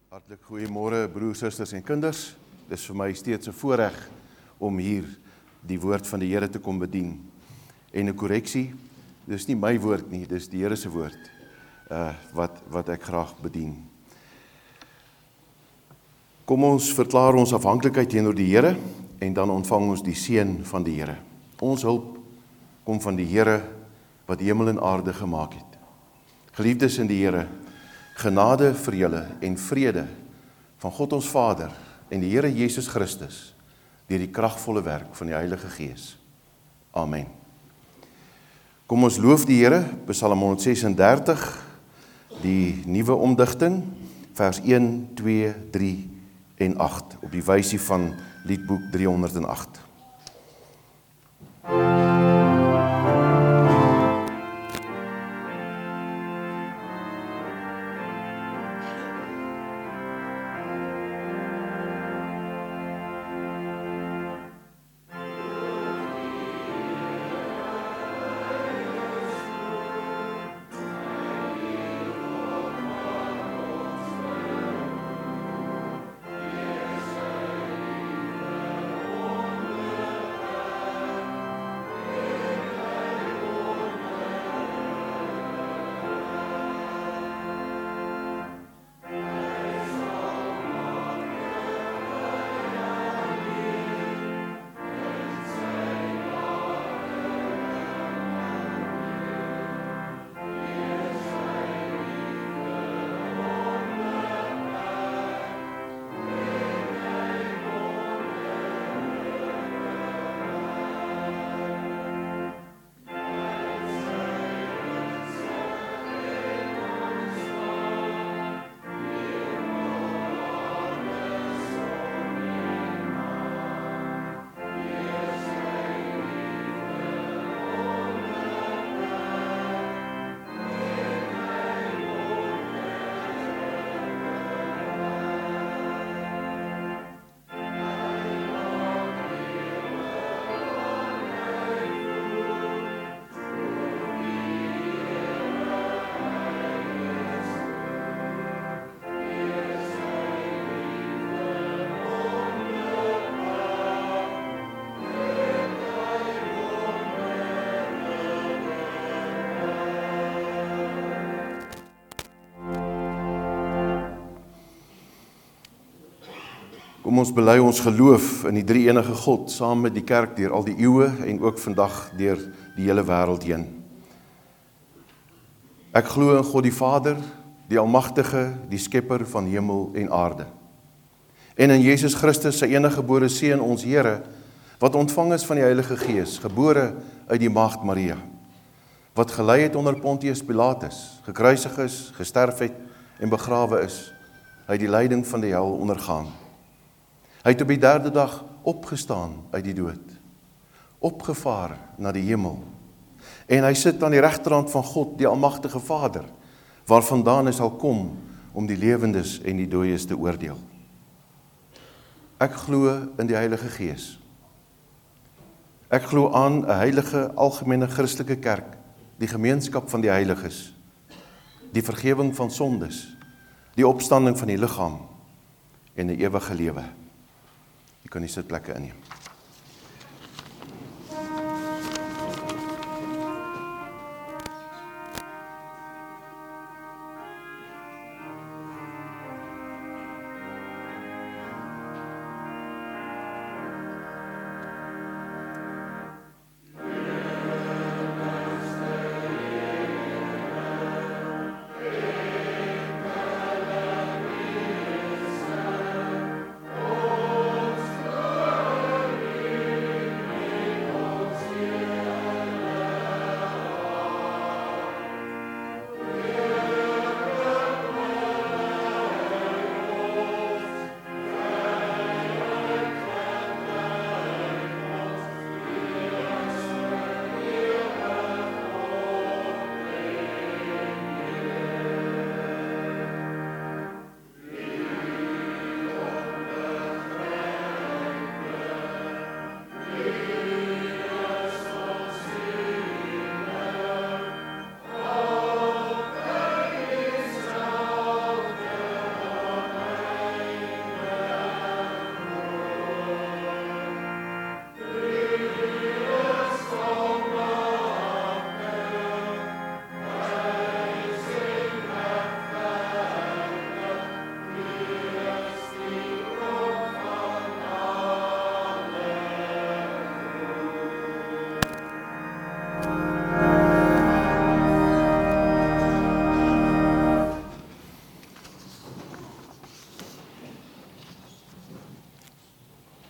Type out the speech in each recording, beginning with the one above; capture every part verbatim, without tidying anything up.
Hartlik goeiemôre broers, susters en kinders. Dis vir my steeds 'n voorreg om hier die woord van die Here te kom bedien. En 'n korreksie, dis nie my woord nie, dis die Here se woord uh, wat, wat ek graag bedien. Kom ons verklaar ons afhanklikheid teenoor die Here en dan ontvang ons die seën van die Here. Ons hulp kom van die Here wat hemel en aarde gemaak het. Geliefdes in die Here, genade vir julle en vrede van God ons Vader en die Here Jesus Christus deur die kragvolle werk van die Heilige Gees. Amen. Kom ons loof die Here, Psalm honderdsesendertig, die nuwe omdigting, vers een, twee, drie en agt, op die wysie van liedboek driehonderdagt. Kom ons bely ons geloof in die drie enige God, saam met die kerk deur al die eeue en ook vandag deur die hele wêreld heen. Ek glo in God die Vader, die Almagtige, die Skepper van hemel en aarde. En in Jesus Christus, sy enige gebore Seun, ons Here, wat ontvang is van die Heilige Gees, gebore uit die Maagd Maria, wat gelei het onder Pontius Pilatus, gekruisig is, gesterf het en begrawe is, hy die lyding van die hel ondergaan. Hy het op die derde dag opgestaan uit die dood, opgevaar na die hemel, en hy sit aan die regterhand van God, die Almagtige Vader, waarvandaan hy sal kom om die lewendes en die dooies te oordeel. Ek glo in die Heilige Gees. Ek glo aan 'n heilige, algemene Christelike kerk, die gemeenskap van die heiliges, die vergewing van sondes, die opstanding van die liggaam en 'n ewige lewe. Jy kan die sitplekke inneem.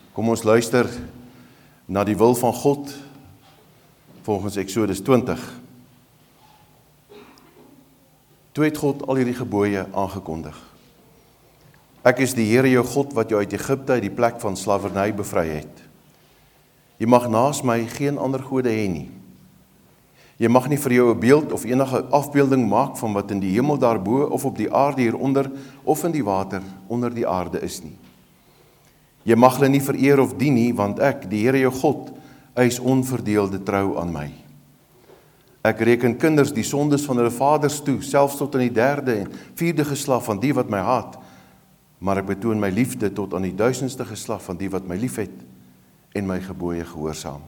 Kom ons luister na die wil van God volgens Eksodus twintig. Toe het God al hierdie gebooie aangekondig. Ek is die Here jou God wat jou uit Egipte uit die plek van slawerny bevry het. Jy mag naas my geen ander gode hê nie. Jy mag nie vir jou 'n beeld of enige afbeelding maak van wat in die hemel daarbo of op die aarde hieronder of in die water onder die aarde is nie. Jy mag hulle nie vereer of dien nie, want ek, die Here jou God, eis onverdeelde trou aan my. Ek reken kinders die sondes van hulle vaders toe, selfs tot in die derde en vierde geslag van die wat my haat, maar ek betoon my liefde tot aan die duisendste geslag van die wat my liefhet en my gebooie gehoorsaam.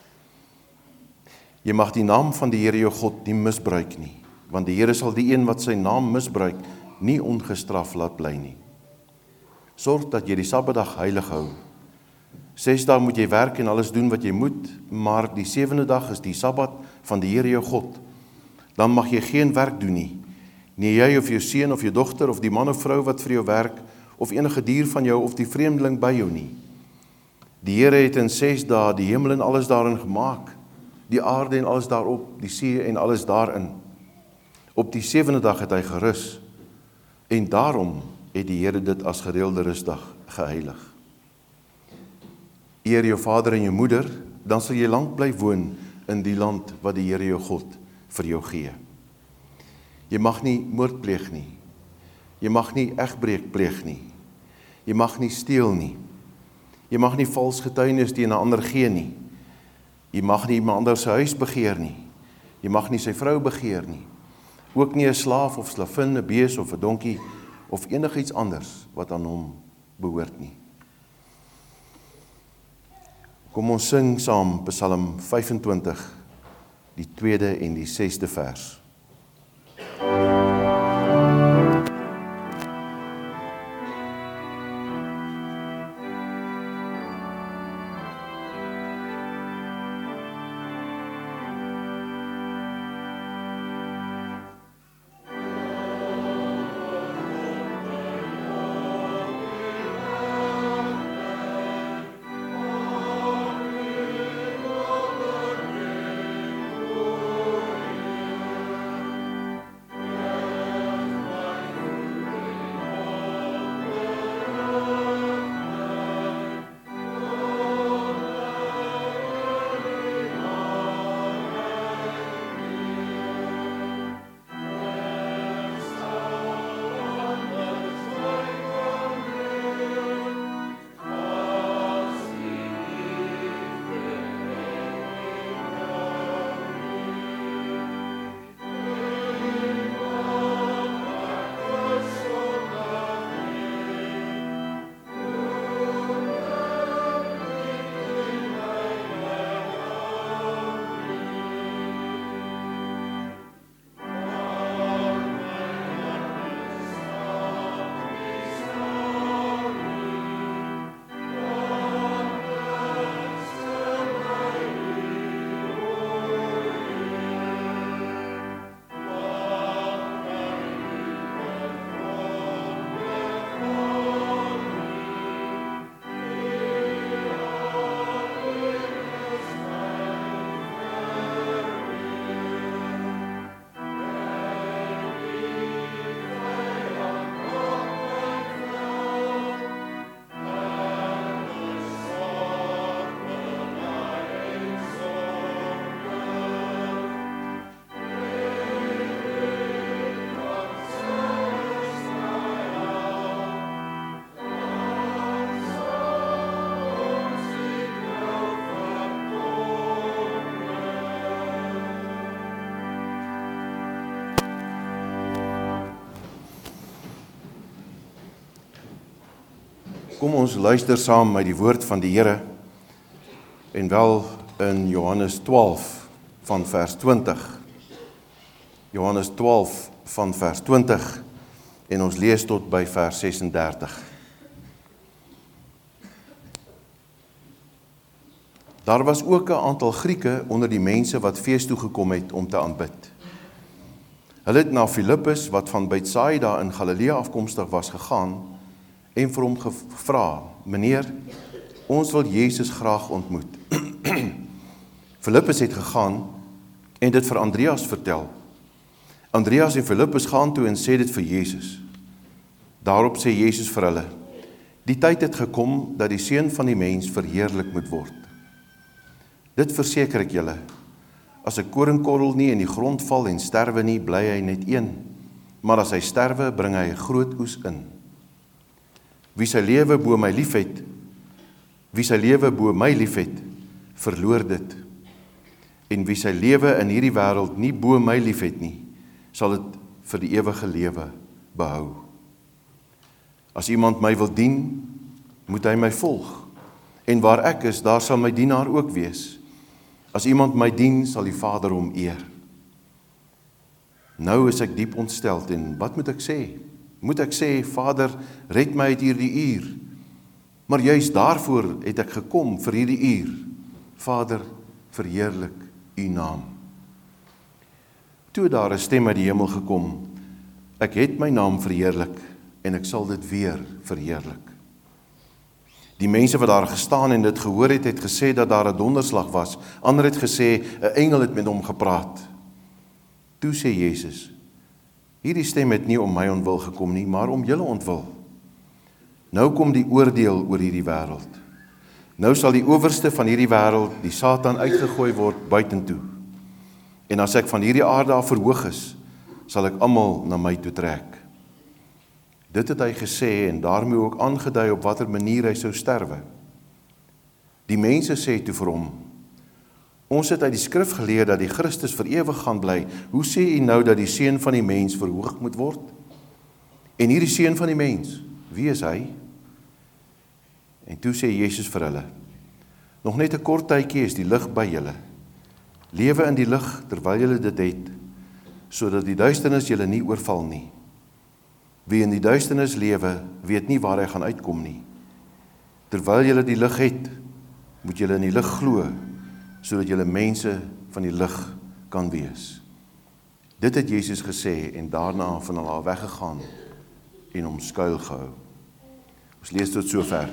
Jy mag die naam van die Here jou God nie misbruik nie, want die Here sal die een wat sy naam misbruik nie ongestraf laat bly nie. Sorg dat jy die Sabbatdag heilig hou. Ses dae moet jy werk en alles doen wat jy moet, maar die sewende dag is die Sabbat van die Here jou God. Dan mag jy geen werk doen nie, nie jy of jou seun of jou dogter of die man of vrou wat vir jou werk, of enige dier van jou of die vreemdeling by jou nie. Die Here het in ses dae die hemel en alles daarin gemaak, die aarde en alles daarop, die see en alles daarin. Op die sewende dag het hy gerus, en daarom het die Here dit as gereelde rusdag geheilig. Eer jou vader en jou moeder, dan sal jy lank bly woon in die land wat die Here jou God vir jou gee. Jy mag nie moord pleeg nie. Jy mag nie egbreek pleeg nie. Jy mag nie steel nie. Jy mag nie vals getuienis teen 'n ander gee nie. Jy mag nie iemand anders se huis begeer nie. Jy mag nie sy vrou begeer nie. Ook nie 'n slaaf of slavin, 'n bees of 'n donkie of enigiets anders wat aan hom behoort nie. Kom ons sing saam Psalm vyfentwintig, die tweede en die sesde vers. Kom ons luister saam uit die woord van die Here, en wel in Johannes twaalf van vers twintig. Johannes twaalf van vers twintig, en ons lees tot by vers sesendertig. Daar was ook 'n aantal Grieke onder die mense wat fees toe gekom het om te aanbid. Hulle het na Filippus, wat van Betsaida in Galilea afkomstig was, gegaan en vir hom gevra: "Meneer, Ons wil Jesus graag ontmoet. Filippus het gegaan en dit vir Andreas vertel. Andreas en Filippus gaan toe en sê dit vir Jesus. Daarop sê Jesus vir hulle, die tyd het gekom dat die Seun van die mens verheerlik moet word. Dit verseker ek julle, as 'n koringkorrel nie in die grond val en sterwe nie, bly hy net een, maar as hy sterwe, bring hy 'n groot oes in. Wie sy lewe bo my liefhet, wie sy lewe bo my liefhet, verloor dit. En wie sy lewe in hierdie wêreld nie bo my liefhet nie, sal dit vir die ewige lewe behou. As iemand my wil dien, moet hy my volg. En waar ek is, daar sal my dienaar ook wees. As iemand my dien, sal die Vader hom eer. Nou is ek diep ontsteld en wat moet ek sê? Moet ek sê, Vader, red my uit hierdie uur? Maar juist daarvoor het ek gekom vir hierdie uur. Vader, verheerlik u naam. Toe daar 'n stem uit die hemel gekom, ek het my naam verheerlik en ek sal dit weer verheerlik. Die mense wat daar gestaan en dit gehoor het, het gesê dat daar 'n donderslag was. Ander het gesê, 'n engel het met hom gepraat. Toe sê Jesus, hierdie stem het nie om my ontwil gekom nie, maar om julle ontwil. Nou kom die oordeel oor hierdie wêreld. Nou sal die owerste van hierdie wêreld, die Satan, uitgegooi word buitentoe. En as ek van hierdie aarde af verhoog is, sal ek almal na my toe trek. Dit het hy gesê en daarmee ook aangedui op watter manier hy sou sterwe. Die mense sê toe vir hom, ons het uit die skrif geleer dat die Christus vir ewig gaan bly. Hoe sê u nou dat die Seun van die mens verhoog moet word? En hierdie Seun van die mens, wie is hy? En toe sê Jesus vir hulle, nog net 'n kort tydjie is die lig by julle. Lewe in die lig terwyl julle dit het, sodat die duisternis julle nie oorval nie. Wie in die duisternis lewe, weet nie waar hy gaan uitkom nie. Terwyl julle die lig het, moet julle in die lig glo, sodat julle mense van die lig kan wees. Dit het Jesus gesê en daarna van hulle af weggegaan en hom skuil gehou. Ons lees tot sover.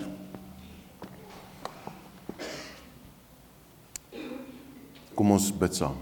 Kom ons bid saam.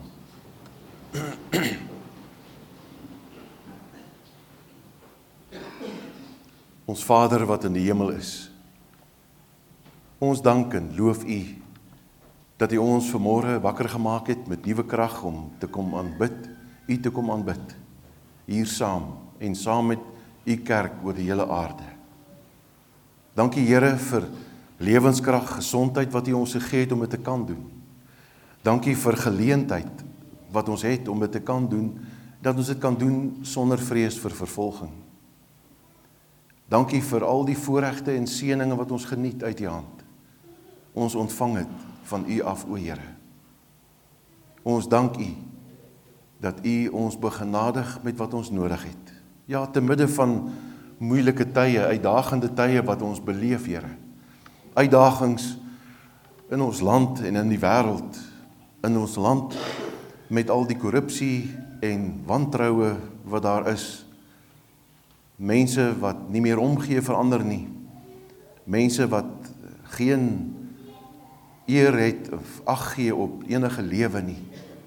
Ons Vader wat in die hemel is, ons dank en loof U dat U ons vanmôre wakker gemaak het met nuwe krag om te kom aanbid, U te kom aanbid, hier saam en saam met U kerk oor die hele aarde. Dankie Here vir lewenskrag, gesondheid wat U ons gegee het om dit te kan doen. Dankie vir geleentheid wat ons het om dit te kan doen, dat ons dit kan doen sonder vrees vir vervolging. Dankie vir al die voorregte en seëninge wat ons geniet uit U hand. Ons ontvang het van U af, o Here. Ons dank U dat U ons begenadig met wat ons nodig het. Ja, te midde van moeilike tye, uitdagende tye wat ons beleef, Here. Uitdagings in ons land en in die wêreld, in ons land met al die korrupsie en wantroue wat daar is. Mense wat nie meer omgee vir ander nie. Mense wat geen eer het of ag gee op enige lewe nie.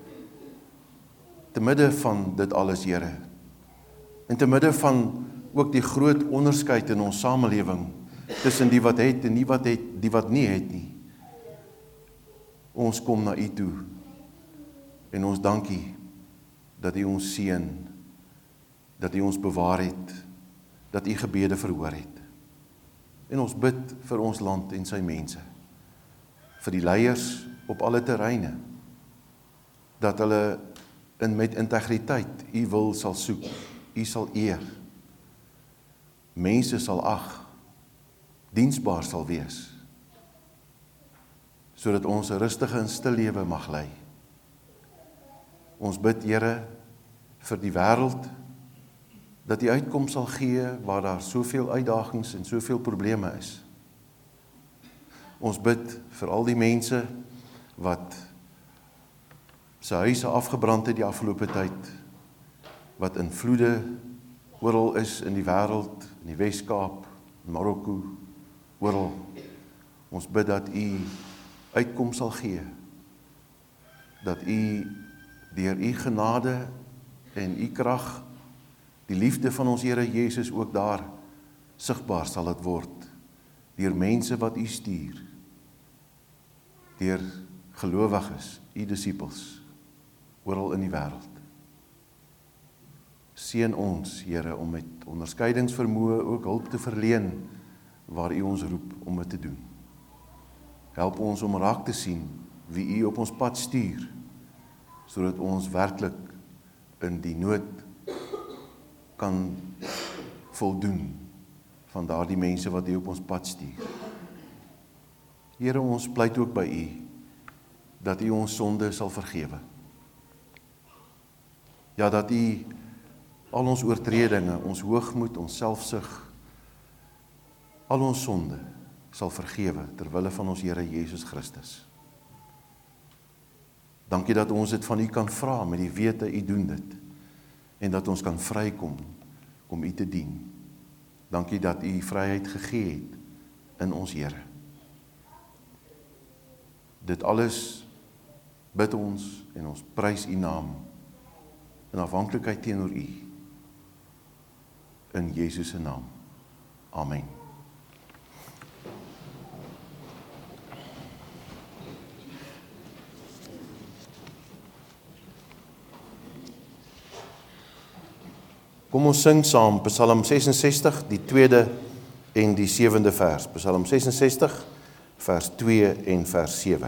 Te midde van dit alles, Here. En te midde van ook die groot onderskeid in ons samelewing tussen die wat het en die wat het, die wat nie het nie. Ons kom na U toe en ons dank U dat U ons seën, dat U ons bewaar het, dat U gebede verhoor het. En ons bid vir ons land en sy mense, vir die leiers op alle terreine, dat hulle in met integriteit U wil sal soek, U sal eer, mense sal ag, diensbaar sal wees, sodat ons 'n rustige en stil lewe mag lei. Ons bid, Here, vir die wêreld, dat die uitkoms sal gee waar daar soveel uitdagings en soveel probleme is. Ons bid vir al die mense wat sy huise afgebrand het die afgelope tyd, wat in vloede oral is in die wêreld, in die Wes-Kaap, in Marokko, oral. Ons bid dat U uitkoms sal gee, dat U deur U genade en U krag, die liefde van ons Here Jesus ook daar sigbaar sal dit word, deur mense wat U stuur, deur gelowiges, U disippels, oral in die wêreld. Seën ons, Here, om met onderskeidingsvermoë ook hulp te verleen, waar U ons roep om dit te doen. Help ons om raak te sien wie U op ons pad stuur, sodat ons werklik in die nood kan voldoen van daardie mense wat U op ons pad stuur. Here, ons pleit ook by U, dat U ons sonde sal vergewe. Ja, dat U al ons oortredinge, ons hoogmoed, ons selfsug, al ons sonde sal vergewe, terwille van ons Here Jesus Christus. Dankie dat ons dit van U kan vra, met die wete U doen dit, en dat ons kan vrykom om U te dien. Dankie dat U vryheid gegee het in ons Here. Dit alles bid ons en ons prys U naam in afhanklikheid teenoor U. In Jesus se naam. Amen. Kom ons sing saam Psalm ses en sestig, die tweede en die sewende vers. Psalm ses en sestig, vers twee en vers sewe.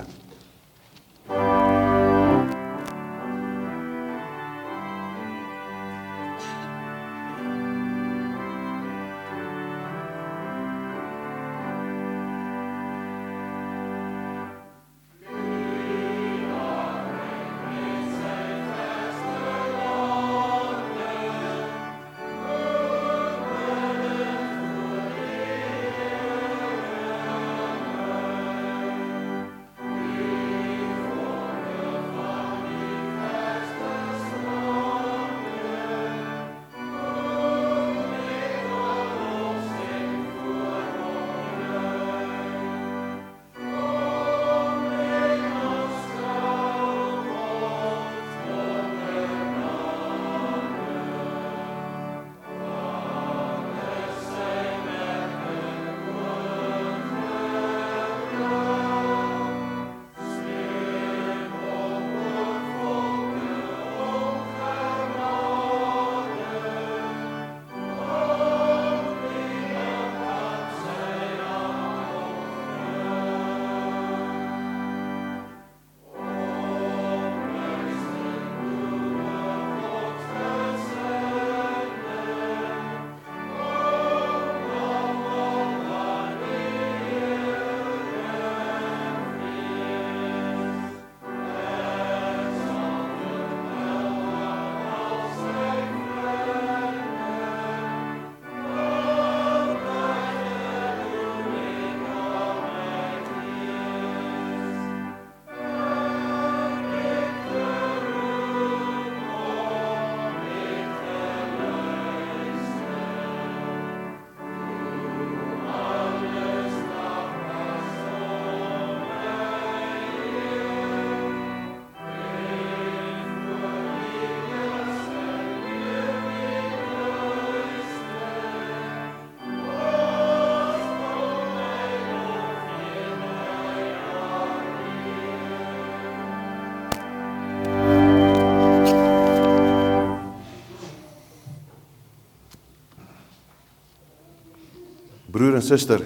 Broer en suster,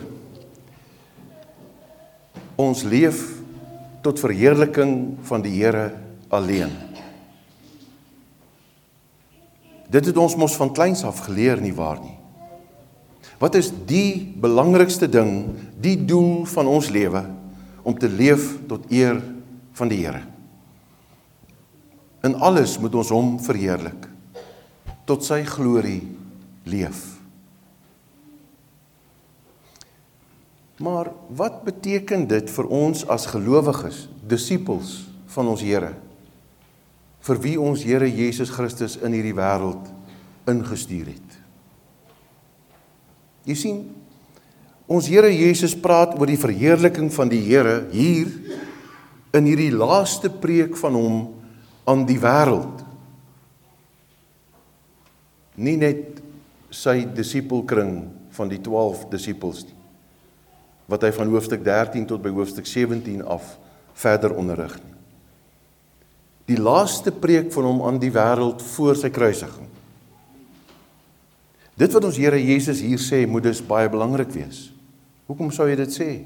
ons leef tot verheerliking van die Here alleen. Dit het ons mos van kleins af geleer, nie waar nie? Wat is die belangrikste ding, die doel van ons lewe, om te leef tot eer van die Here? In alles moet ons hom verheerlik, tot sy glorie leef. Maar wat beteken dit vir ons as gelowiges, disippels van ons Here, vir wie ons Here Jesus Christus in hierdie wêreld ingestuur het? Jy sien, Ons Here Jesus praat oor die verheerliking van die Here hier in hierdie laaste preek van hom aan die wêreld. Nie net sy disipelkring van die twaalf disipels nie, wat hy van hoofstuk dertien tot by hoofstuk sewentien af verder onderrig nie. Die laaste preek van hom aan die wêreld voor sy kruisiging. Dit wat ons Here Jesus hier sê, moet dus baie belangrik wees. Hoekom sou jy dit sê?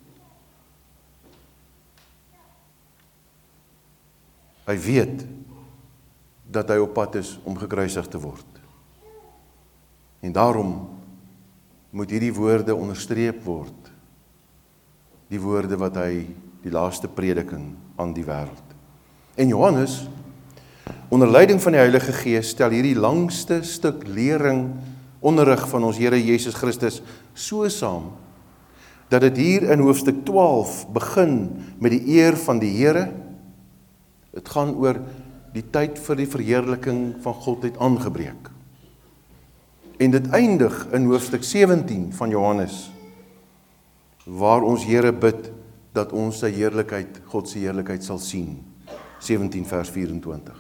Hy weet dat hy op pad is om gekruisig te word. En daarom moet hierdie woorde onderstreep word. Die woorde wat hy die laaste prediking aan die wêreld. En Johannes, onder leiding van die Heilige Gees, stel hierdie langste stuk lering, onderrig van ons Here Jesus Christus so saam, dat dit hier in hoofstuk twaalf begin met die eer van die Here. Het gaan oor die tyd vir die verheerliking van God het aangebreek. En dit eindig in hoofstuk sewentien van Johannes, waar ons Here bid dat ons sy heerlikheid, God se heerlikheid sal sien. sewentien vers vyf-en-twintig.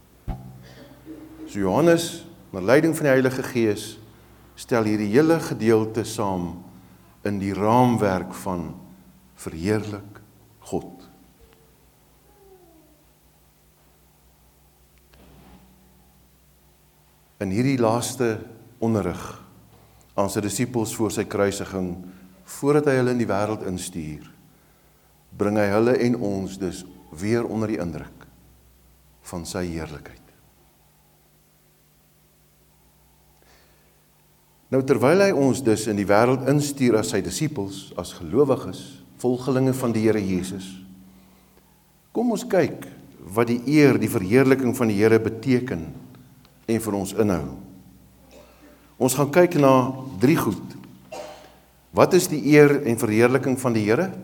So Johannes, met leiding van die Heilige Gees, stel hierdie hele gedeelte saam in die raamwerk van verheerlik God. In hierdie laaste onderrig aan sy disippels voor sy kruisiging, voordat hy hulle in die wêreld instuur, bring hy hulle en ons dus weer onder die indruk van sy heerlikheid. Nou terwyl hy ons dus in die wêreld instuur as sy disippels, as gelowiges, volgelinge van die Here Jesus, kom ons kyk wat die eer, die verheerliking van die Here beteken en vir ons inhou. Ons gaan kyk na drie goed. Wat is die eer en verheerliking van die Here?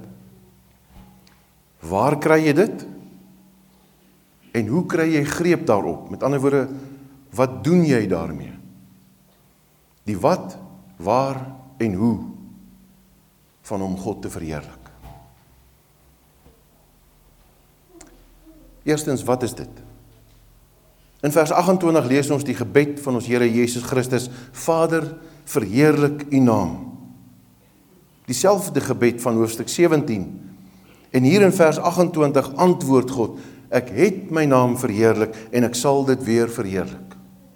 Waar kry jy dit? En hoe kry jy greep daarop? Met ander woorde, wat doen jy daarmee? Die wat, waar en hoe van om God te verheerlik. Eerstens, wat is dit? In vers agt-en-twintig lees ons die gebed van ons Here Jesus Christus, Vader, verheerlik u naam. Dieselfde gebed van hoofstuk sewentien. En hier in vers agt-en-twintig antwoord God, ek het my naam verheerlik en ek sal dit weer verheerlik.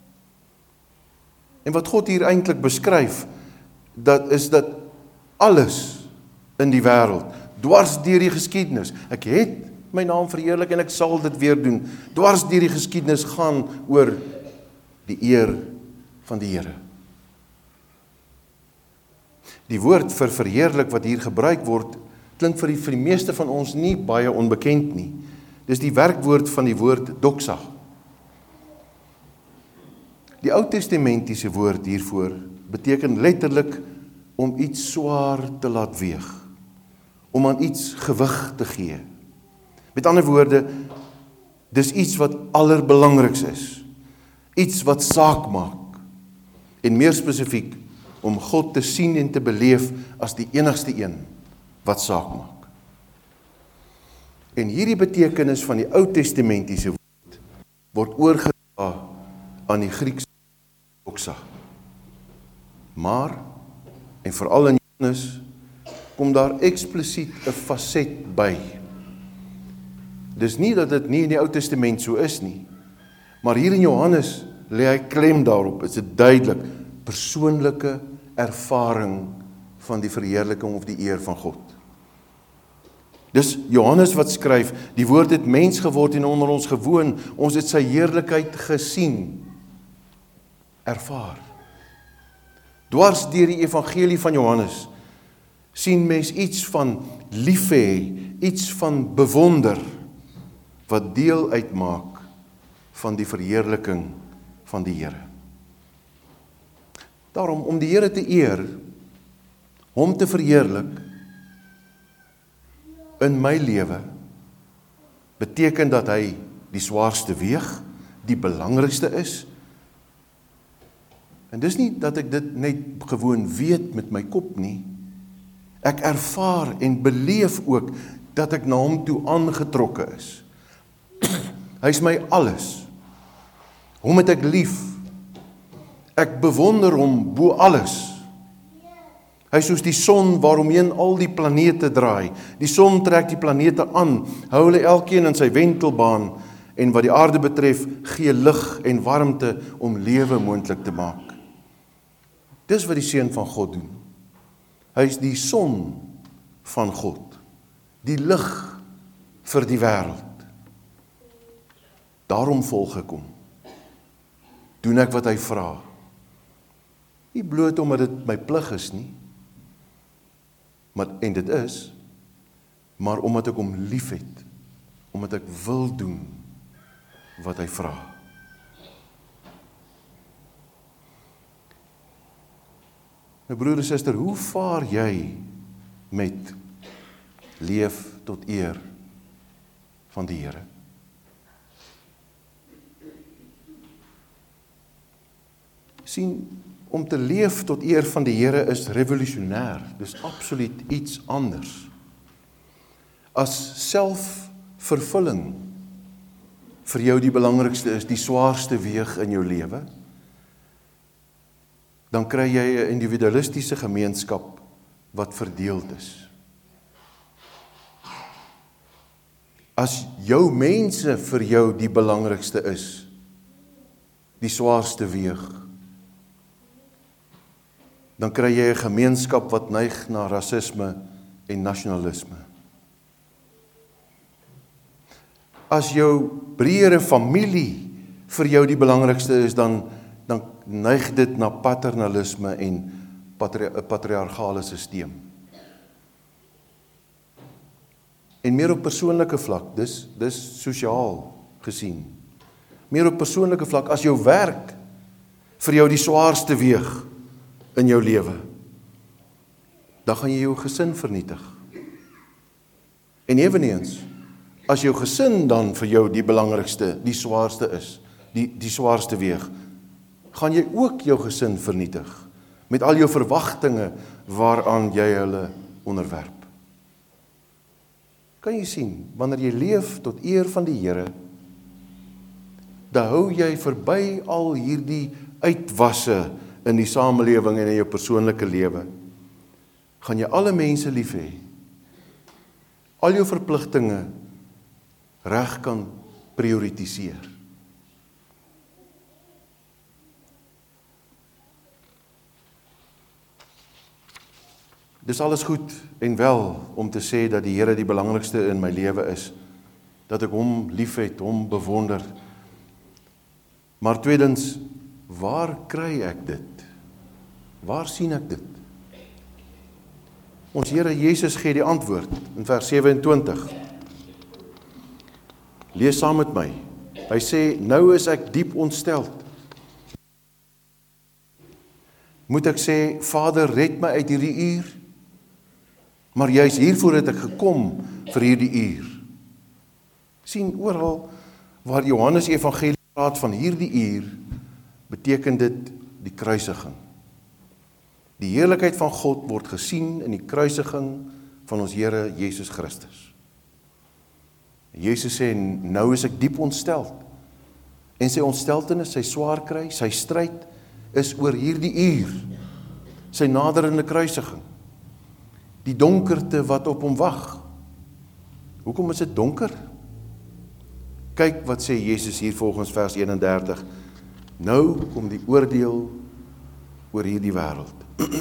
En wat God hier eintlik beskryf, dat is dat alles in die wêreld, dwars deur die geskiedenis, ek het my naam verheerlik en ek sal dit weer doen, dwars deur die geskiedenis gaan oor die eer van die Here. Die woord vir verheerlik wat hier gebruik word, klink vir die, vir die meeste van ons nie baie onbekend nie. Dis die werkwoord van die woord doxa. Die Oud-testamentiese woord hiervoor beteken letterlik om iets swaar te laat weeg, om aan iets gewig te gee. Met ander woorde, dis iets wat allerbelangriks is, iets wat saak maak, en meer spesifiek, om God te sien en te beleef as die enigste een wat saak maak. En hierdie betekenis van die Oud-testamentiese woord word oorgedra aan die Griekse doxa. Maar, en veral in Johannes, kom daar eksplisiet 'n faset by. Dis nie dat dit nie in die Ou Testament so is nie, maar hier in Johannes lê hy klem daarop, is dit duidelik, persoonlike ervaring van die verheerliking of die eer van God. Dis Johannes wat skryf, die woord het mens geword en onder ons gewoon, ons het sy heerlikheid gesien, ervaar. Dwars deur die evangelie van Johannes sien mens iets van liefhê, iets van bewonder, wat deel uitmaak van die verheerliking van die Here. Daarom, om die Here te eer, hom te verheerlik in my lewe, beteken dat hy die swaarste weeg, die belangrikste is. En dis nie dat ek dit net gewoon weet met my kop nie, Ek ervaar en beleef ook dat ek na hom toe aangetrokke is. Hy is my alles. Hom het ek lief. Ek bewonder hom bo alles. Hy is soos die son waaromheen al die planete draai. Die son trek die planete aan, hou hulle elkeen in sy wentelbaan, en wat die aarde betref, gee lig en warmte om lewe moontlik te maak. Dis wat die Seun van God doen. Hy is die son van God, die lig vir die wêreld. Daarom volg ek hom. Doen ek wat hy vra. Nie bloot omdat dit my plig is nie, maar, en dit is, maar omdat ek hom liefhet, omdat ek wil doen wat hy vra. Nou broer en suster, hoe vaar jy met leef tot eer van die Here? Sien, om te leef tot eer van die Here is revolusionêr, dis absoluut iets anders. As selfvervulling vir jou die belangrikste is, die swaarste weeg in jou lewe, dan kry jy 'n individualistiese gemeenskap wat verdeeld is. As jou mense vir jou die belangrikste is, die swaarste weeg, dan kry jy 'n gemeenskap wat neig na rasisme en nasionalisme. As jou breëre familie vir jou die belangrikste is, dan, dan neig dit na paternalisme en patri patriargale sisteem. En meer op persoonlike vlak, dis, dis sosiaal gesien. Meer op persoonlike vlak, as jou werk vir jou die swaarste weeg in jou lewe, dan gaan jy jou gesin vernietig. En eweneens, as jou gesin dan vir jou die belangrikste, die swaarste is, die, die swaarste weeg, gaan jy ook jou gesin vernietig, met al jou verwagtinge waaraan jy hulle onderwerp. Kan jy sien, wanneer jy leef tot eer van die Here, dan hou jy verby al hierdie uitwasse in die samelewing en in jou persoonlike lewe. Gaan jy alle mense lief hê, al jou verpligtinge reg kan prioritiseer. Dis alles goed en wel om te sê dat die Here die belangrikste in my lewe is, dat ek hom liefhet, hom bewonder. Maar tweedens, waar kry ek dit? Waar sien ek dit? Ons Here Jesus gee die antwoord in vers sewe-en-twintig. Lees saam met my. Hy sê, nou is ek diep ontsteld. Moet ek sê, Vader, red my uit hierdie uur? Maar juis hiervoor het ek gekom vir hierdie uur. Sien, oral waar Johannes Evangelie praat van hierdie uur, beteken dit die kruisiging. Die heerlikheid van God word gesien in die kruisiging van ons Here Jesus Christus. Jesus sê, nou is ek diep ontsteld. En sy ontsteltenis, sy swaar kry, sy stryd, is oor hierdie uur, sy naderende kruisiging. Die donkerte wat op hom wag. Hoekom is dit donker? Kyk wat sê Jesus hier volgens vers eenendertig. Nou kom die oordeel oor hierdie wêreld.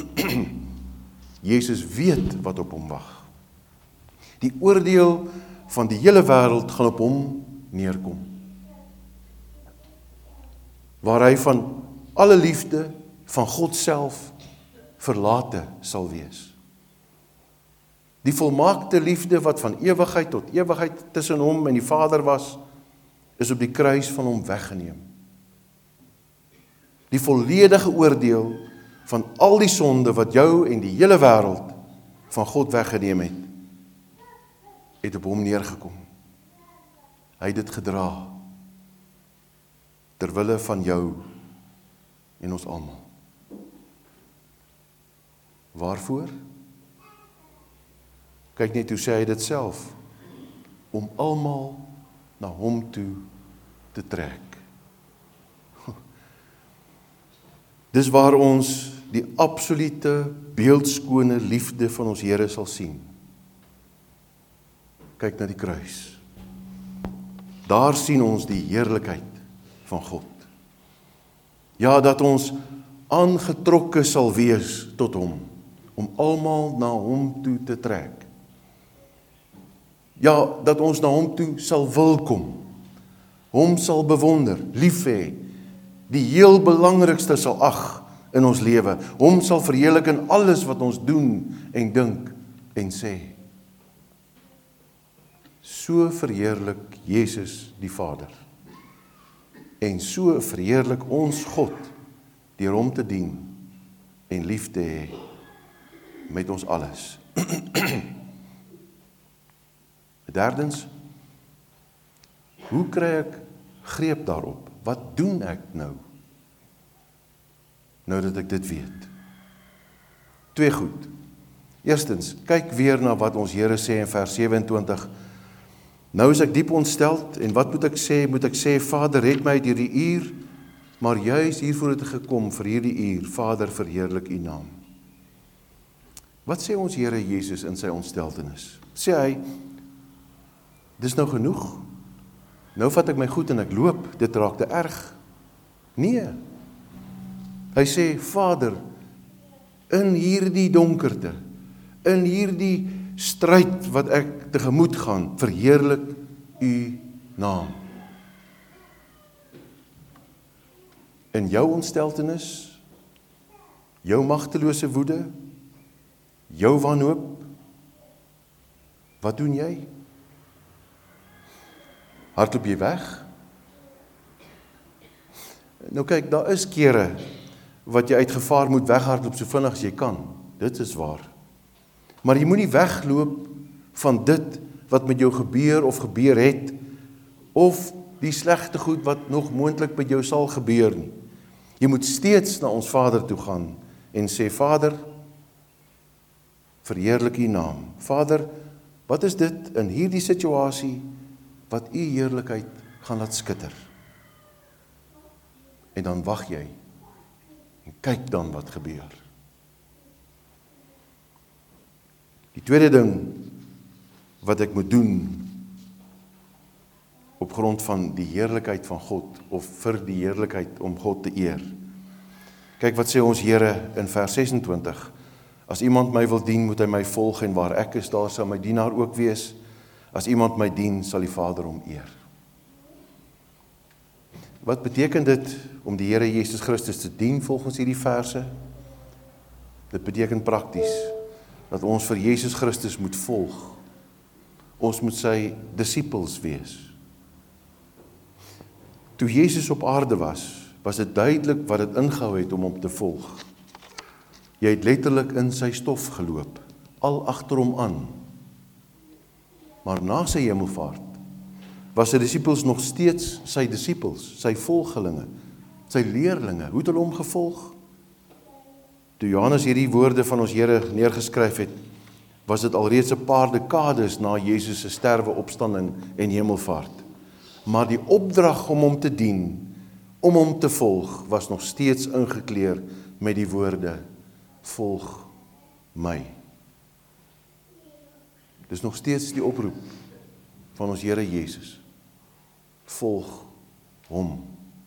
Jesus weet wat op hom wag. Die oordeel van die hele wêreld gaan op hom neerkom. Waar hy van alle liefde van God self verlate sal wees. Die volmaakte liefde wat van ewigheid tot ewigheid tussen hom en die Vader was, is op die kruis van hom weggeneem. Die volledige oordeel van al die sonde wat jou en die hele wêreld van God weggeneem het, het op hom neergekom. Hy het dit gedra, terwille van jou en ons almal. Waarvoor? Kyk net hoe sê hy dit self, om almal na hom toe te trek. Dis waar ons die absolute beeldskone liefde van ons Here sal sien. Kyk na die kruis. Daar sien ons die heerlikheid van God. Ja, dat ons aangetrokke sal wees tot hom, om almal na hom toe te trek. Ja, dat ons na hom toe sal wil kom, hom sal bewonder, lief hê, die heel belangrikste sal ag in ons lewe, hom sal verheerlik in alles wat ons doen en dink en sê. So verheerlik Jesus die Vader. En so verheerlik ons God deur hom te dien en lief te hê met ons alles. Derdens, hoe kry ek greep daarop? Wat doen ek nou? Nou dat ek dit weet. Twee goed. Eerstens, kyk weer na wat ons Here sê in vers sewe-en-twintig. Nou is ek diep ontsteld, en wat moet ek sê? Moet ek sê, Vader, red my uit hierdie uur, maar juis hiervoor het ek gekom vir hierdie uur. Vader, verheerlik u naam. Wat sê ons Here Jesus in sy ontsteltenis? Sê hy, dis nou genoeg. Nou vat ek my goed en ek loop, dit raak te erg. Nee. Hy sê, Vader, in hierdie donkerte, in hierdie stryd wat ek tegemoet gaan, verheerlik u naam. In jou ontsteltenis, jou magtelose woede, jou wanhoop, wat doen jy? Hardloop jy weg? Nou kyk, daar is kere wat jy uit gevaar moet weghardloop so vinnig as jy kan. Dit is waar. Maar jy moet nie wegloop van dit wat met jou gebeur of gebeur het, of die slegte goed wat nog moontlik met jou sal gebeur nie. Jy moet steeds na ons Vader toe gaan en sê, Vader, verheerlik u naam. Vader, wat is dit in hierdie situasie wat u heerlikheid gaan laat skitter? En dan wag jy en kyk dan wat gebeur. Die tweede ding wat ek moet doen op grond van die heerlikheid van God, of vir die heerlikheid om God te eer. Kyk wat sê ons Here in vers ses-en-twintig. As iemand my wil dien, moet hy my volg, en waar ek is, daar sal my dienaar ook wees. As iemand my dien, sal die Vader hom eer. Wat beteken dit om die Here Jesus Christus te dien volgens hierdie verse? Dit beteken prakties dat ons vir Jesus Christus moet volg. Ons moet sy disippels wees. Toe Jesus op aarde was, was dit duidelik wat dit ingehou het om hom te volg. Jy het letterlik in sy stof geloop, al agter hom aan. Maar na sy hemelvaart was sy disippels nog steeds sy disippels, sy volgelinge, sy leerlinge. Hoe het hulle hom gevolg? Toe Johannes hierdie woorde van ons Here neergeskryf het, was dit alreeds 'n paar dekades na Jesus se sterwe, opstanding en hemelvaart. Maar die opdrag om hom te dien, om hom te volg, was nog steeds ingekleer met die woorde, volg my. Dis nog steeds die oproep van ons Here Jesus. Volg hom.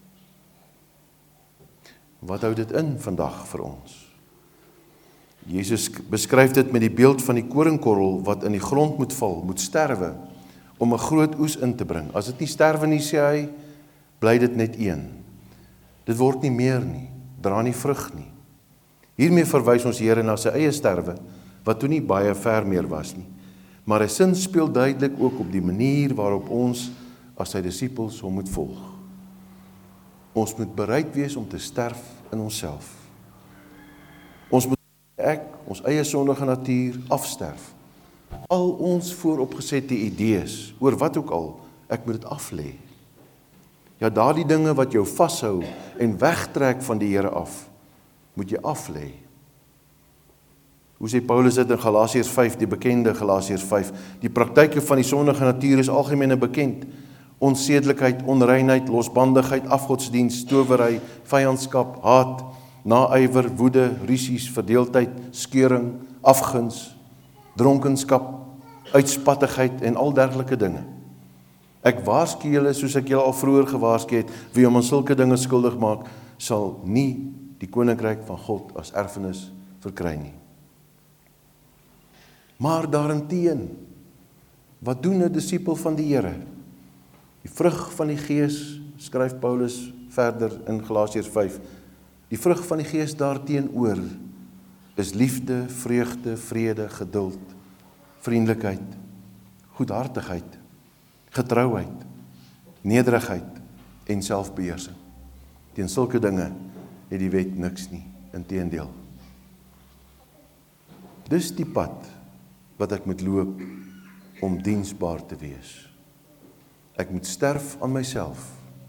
Wat hou dit in vandag vir ons? Jesus beskryf dit met die beeld van die koringkorrel wat in die grond moet val, moet sterwe, om 'n groot oes in te bring. As dit nie sterwe nie, sê hy, bly dit net een. Dit word nie meer nie, dra nie vrug nie. Hiermee verwys ons Here na sy eie sterwe, wat toe nie baie ver meer was nie. Maar hy sin speel duidelik ook op die manier waarop ons as sy disippels hom moet volg. Ons moet bereid wees om te sterf in onsself. Ons moet ek, ons eie sondige natuur, afsterf. Al ons vooropgesette idees, oor wat ook al, ek moet dit aflê. Ja, daardie dinge wat jou vashou en wegtrek van die Here af, moet jy aflê. Hoe sê Paulus dit in Galasiërs vyf, die bekende Galasiërs vyf, die praktyke van die sondige natuur is algemeen bekend. Onsedelikheid, onreinheid, losbandigheid, afgodsdienst, towery, vyandskap, haat, naaiwer, woede, rusies, verdeeldheid, skeuring, afguns, dronkenskap, uitspattigheid en al dergelike dinge. Ek waarsku julle, soos ek julle al vroeër gewaarsku het, wie om aan sulke dinge skuldig maak, sal nie die koninkryk van God as erfenis verkry nie. Maar daarenteen, wat doen 'n disipel van die Here? Die vrug van die Gees, skryf Paulus verder in Galasiërs vyf, die vrug van die Gees daarteenoor is liefde, vreugde, vrede, geduld, vriendelikheid, goedhartigheid, getrouheid, nederigheid en selfbeheersing. Teen sulke dinge het die wet niks nie, inteendeel. Dis die pad wat ek moet loop om diensbaar te wees. Ek moet sterf aan myself.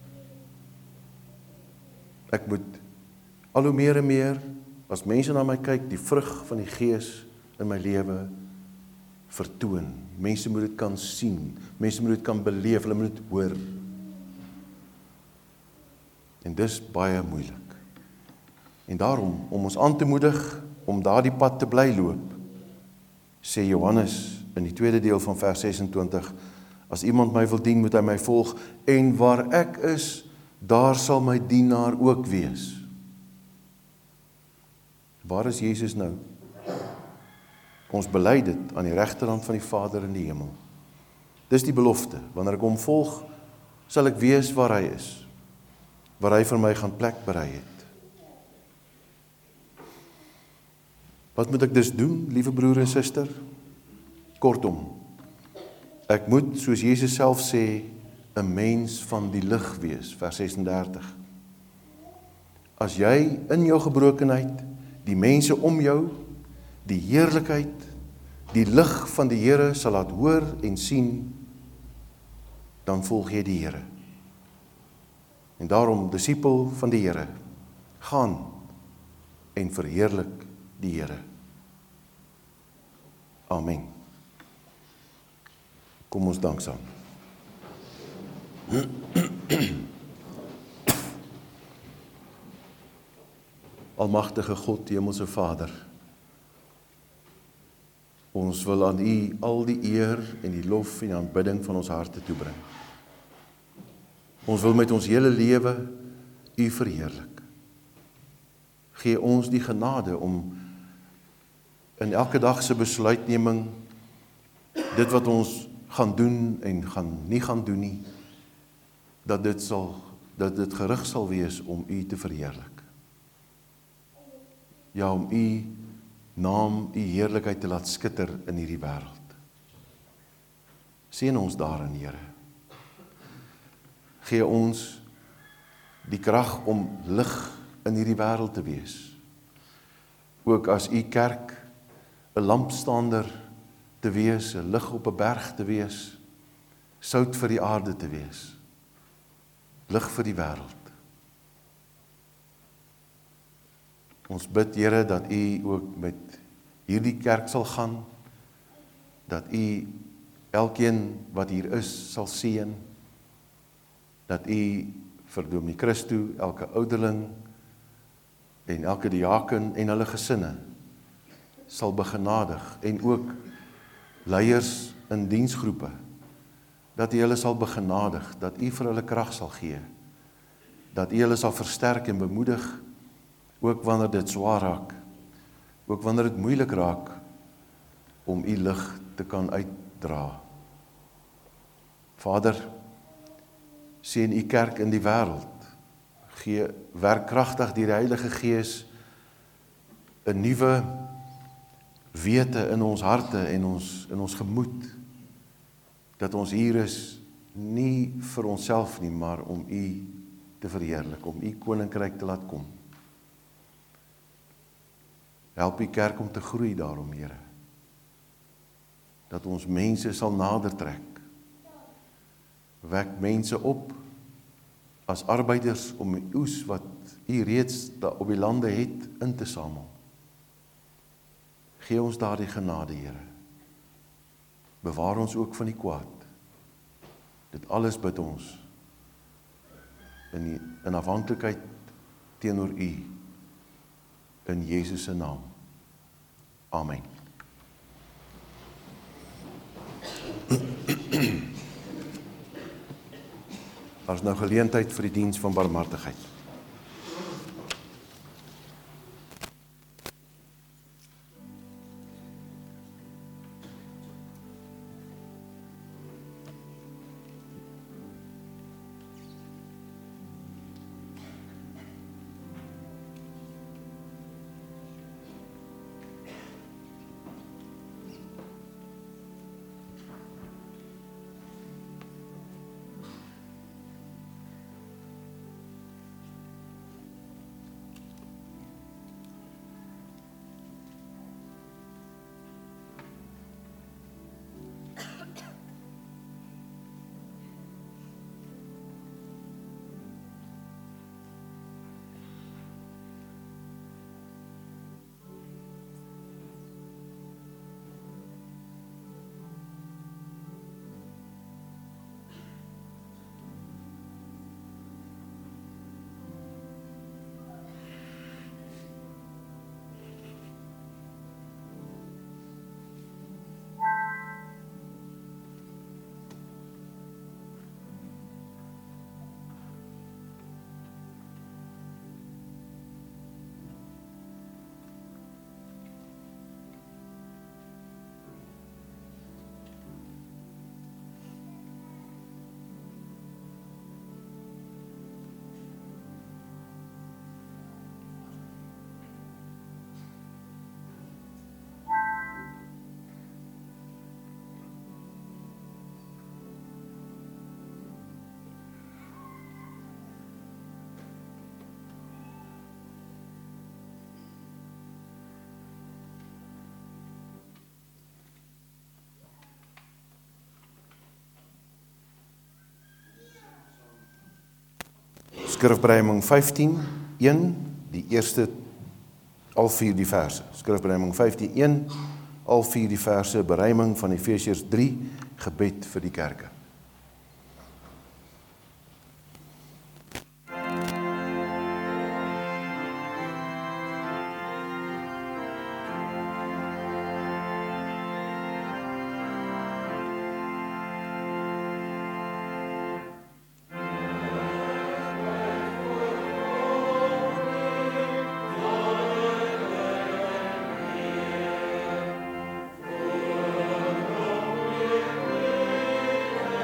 Ek moet al hoe meer en meer, as mense na my kyk, die vrug van die Gees in my lewe vertoon. Mense moet dit kan sien, mense moet dit kan beleef, hulle moet dit hoor. En dis baie moeilik. En daarom, om ons aan te moedig, om daardie pad te bly loop, sê Johannes in die tweede deel van vers sesentwintig, as iemand my wil dien, moet hy my volg, en waar ek is, daar sal my dienaar ook wees. Waar is Jesus nou? Ons bely dit aan die regterhand van die Vader in die hemel. Dis die belofte. Wanneer ek hom volg, sal ek weet waar hy is, waar hy vir my gaan plek berei het. Wat moet ek dus doen, liewe broer en suster? Kortom, ek moet, soos Jesus self sê, 'n mens van die lig wees, vers sesendertig. As jy in jou gebrokenheid, die mense om jou, die heerlikheid, die lig van die Here sal laat hoor en sien, dan volg jy die Here. En daarom, disipel van die Here, gaan en verheerlik die Here. Amen. Kom ons dank saam. Almagtige God, die Hemelse Vader, ons wil aan U al die eer en die lof en die aanbidding van ons harte toebring. Ons wil met ons hele lewe U verheerlik. Gee ons die genade om in elke dag se besluitneming dit wat ons gaan doen en gaan nie gaan doen nie, dat dit sal dat dit gerig sal wees om U te verheerlik. Ja, om U naam, U heerlikheid te laat skitter in hierdie wêreld. Seën ons daarin, Here. Gee ons die krag om lig in hierdie wêreld te wees. Ook as U kerk 'n lampstander te wees, 'n lig op 'n berg te wees, sout vir die aarde te wees, lig vir die wêreld. Ons bid, Here, dat U ook met hierdie kerk sal gaan, dat U elkeen wat hier is sal seën, dat U vir Dominee Christo, elke ouderling en elke diaken en hulle gesinne sal begenadig, en ook leiers in diensgroepe, dat U hulle sal begenadig, dat U vir hulle krag sal gee, dat U hulle sal versterk en bemoedig, ook wanneer dit swaar raak, ook wanneer dit moeilik raak, om U lig te kan uitdra. Vader, seën U kerk in die wêreld, gee werkkragtig deur die Heilige Gees 'n nuwe wete in ons harte en ons, in ons gemoed, dat ons hier is, nie vir onsself nie, maar om U te verheerlik, om U koninkryk te laat kom. Help U kerk om te groei daarom, Here. Dat ons mense sal nader trek. Wek mense op as arbeiders om die oes wat U reeds op die lande het in te samel. Gee ons daardie genade, Here. Bewaar ons ook van die kwaad. Dit alles bid ons in, die, in afhanklikheid teenoor U, in Jesus se naam. Amen. Daar is nou geleentheid vir die diens van barmhartigheid. Skrifbereiming vyftien, een, die eerste, al vier die verse. Skrifbereiming vyftien, een, al vier die verse, bereiming van Efesiërs drie, gebed vir die kerke. Amen.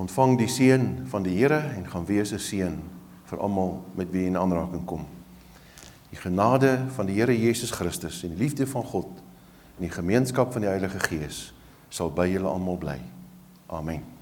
Ontvang die seën van die Here en gaan wees 'n seën vir almal met wie jy in aanraking kom. Die genade van die Here Jesus Christus en die liefde van God en die gemeenskap van die Heilige Gees sal by julle almal bly. Amen.